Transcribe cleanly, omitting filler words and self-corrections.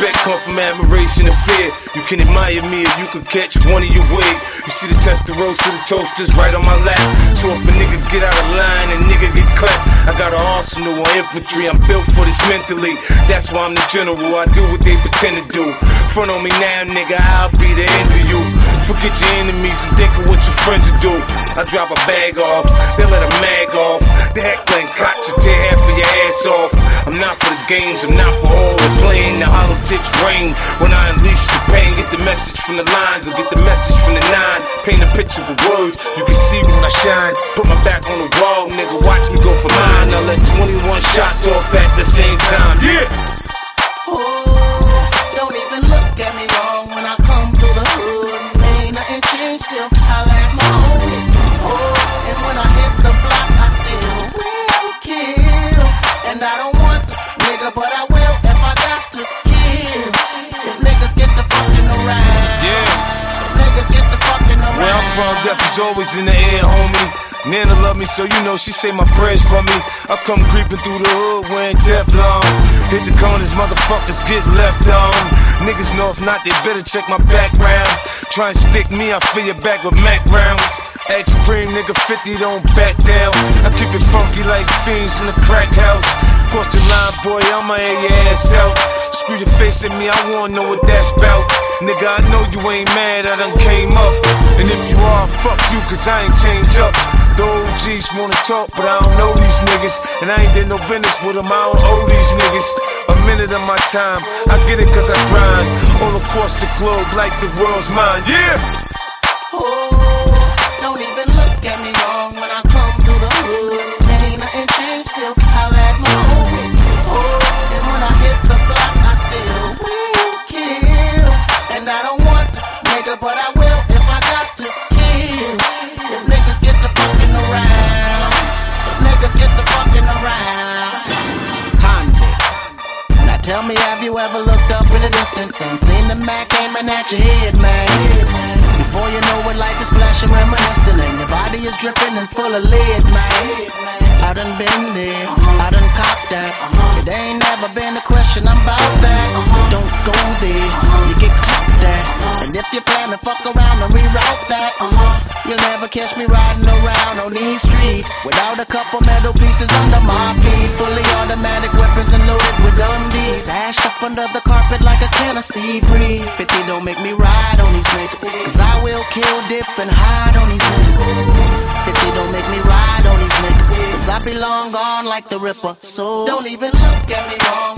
Respect come from admiration and fear. You can admire me or you could catch one of your wig. You see the Testarossa, the toasters right on my lap. So if a nigga get out of line and nigga get clapped, I got an arsenal of infantry. I'm built for this mentally. That's why I'm the general. I do what they pretend to do. Front on me now, nigga, I'll be the end of you. Forget your enemies and think of what your friends will do. I drop a bag off, they let a mag off. The heckling cops will tear half of your ass off. I'm not for the games, I'm not for all the playing. The hollow tips rain when I unleash the pain. Get the message from the lines or get the message from the nine. Paint a picture with words, you can see me when I shine. Put my back on the wall, nigga, watch me go for mine. I let 21 shots off at the same time, yeah. Don't even look at me wrong when I come through the hood. Ain't nothing changed, still holla at my homies. And when I hit the block, I still will kill. And I don't want to, nigga, but I will if I got to kill. If niggas get the fucking around, yeah. If niggas get the fucking around. Where I'm from, death is always in the air, homie. Nana love me, so you know she say my prayers for me. I come creeping through the hood wearing Teflon. Hit the corners, motherfuckers get left on. Niggas know if not, they better check my background. Try and stick me, I fill your back with Mac rounds. Act Supreme, nigga 50, don't back down. I keep it funky like fiends in the crack house. Cross the line, boy, I'ma air your ass out. Screw your face at me, I wanna know what that's about. Nigga, I know you ain't mad, I done came up. And if you are, fuck you, cause I ain't changed up. The OGs wanna talk, but I don't know these niggas. And I ain't did no business with them, I don't owe these niggas a minute of my time. I get it cause I grind all across the globe like the world's mine, yeah! Don't even look at me wrong when I come through the hood. Ain't nothing changed, still holla at my homies. And when I hit the block, I still will kill. And I don't want to, nigga, but I will if I got to kill. If niggas get the fucking around. If niggas get the fucking around. Convict. Now tell me, have you ever looked up in the distance and seen the Mac aiming at your head, man? Before you know it, life is flashing, reminiscing, and your body is dripping and full of lead, man. I done been there, I done copped that. It ain't never been a question, I'm about that. Don't go there, you get caught that. And if you plan to fuck around and reroute that, you'll never catch me riding around on these streets without a couple metal pieces under my feet. Fully automatic weapons and loaded with undies, stashed up under the carpet like a Tennessee breeze. 50 don't make me ride on these niggas, cause I will kill, dip, and hide on these niggas. 50 don't make me ride on these niggas, cause I be long gone like the Ripper. So don't even look at me wrong